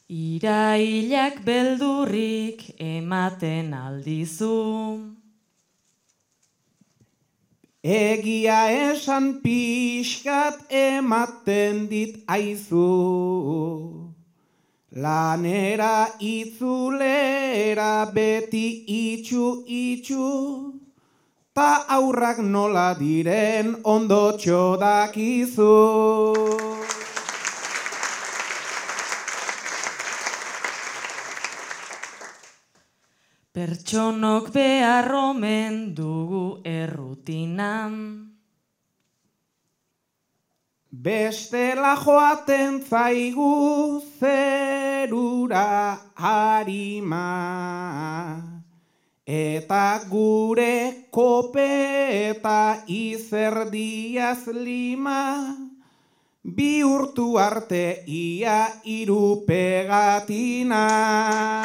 Irailak beldurrik ematen aldizu. Egia esan pixkat ematen dit aizu. Lanera itzulera beti itxu, ta aurrak nola diren ondotxo dakizu. Pertsonok behar omen dugu errutinan. Bestela joaten zaigu zerura harima, eta gure kopeta izerdiaz lima, bihurtu arte ia 3 pegatina.